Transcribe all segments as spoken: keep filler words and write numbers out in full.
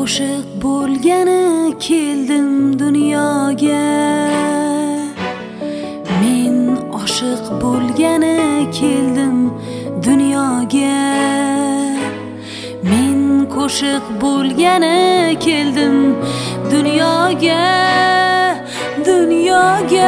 qo'shiq bo'lgani keldim dunyoga. Men oshiq bo'lgani keldim dunyoga. Men qo'shiq bo'lgani keldim dunyoga. Dunyoga.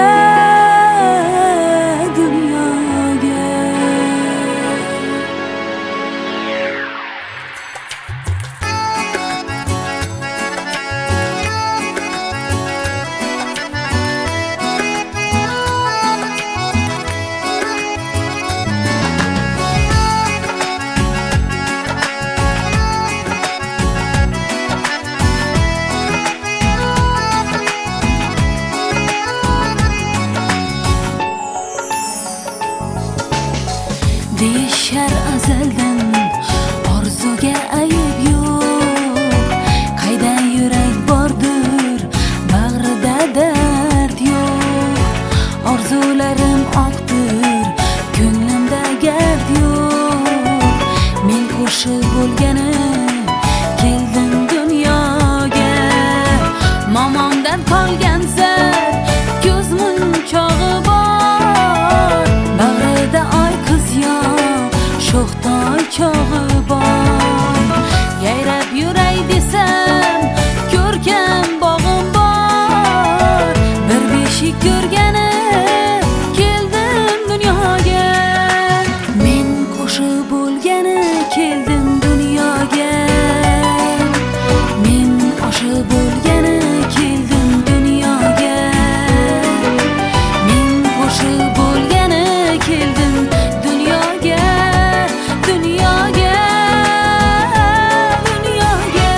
Deyishar azaldan orzuga ayib yo'q. Qayda yurak bordir, bag'rida dard yo'q. Orzularim oqdir, ko'nglimda gard yo'q. Men qo'shiq bo'lgani keldim dunyoga. Momomdan qolgan zar ko'z munchog'i bor. Bag'rida oy qiz yo'q, sho'xtoy chog'i bor. Yayrab yuray desam ko'rkam bog'im bor. Bir beshik ko'rgani keldim dunyoga. Men qo'shiq bo'lgani keldim dunyoga. Men oshiq bo'lgani keldim dunyoga. Men qo'shiq bo'lgani keldim dunyoga. Dunyoga. Dunyoga.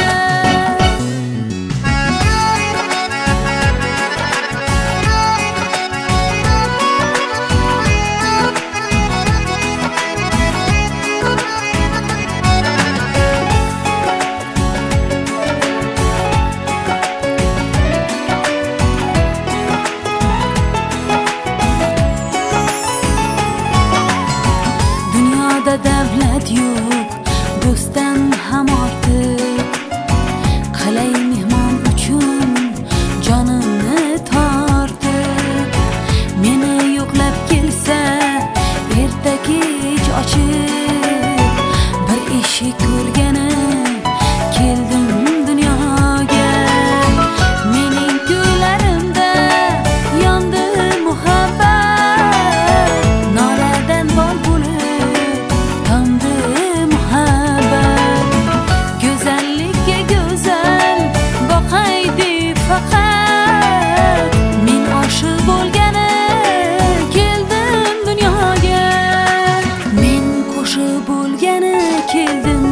Dunyoda davlat yo'q, do'stim ham ortiq. Qalay mehmon uchun jonimni tortib. Meni yo'qlab kelsa erta kech ochib. Bir eshik ko'rgani keldim dunyoga. Mening ko'larimda yondi muhabbat. Noladan bol bo'lib tomdi muhabbat. Go'zallikka go'zal boqay deb faqat. Men oshiq bo'lgani keldim dunyoga. Men qo'shiq bo'lgani keldim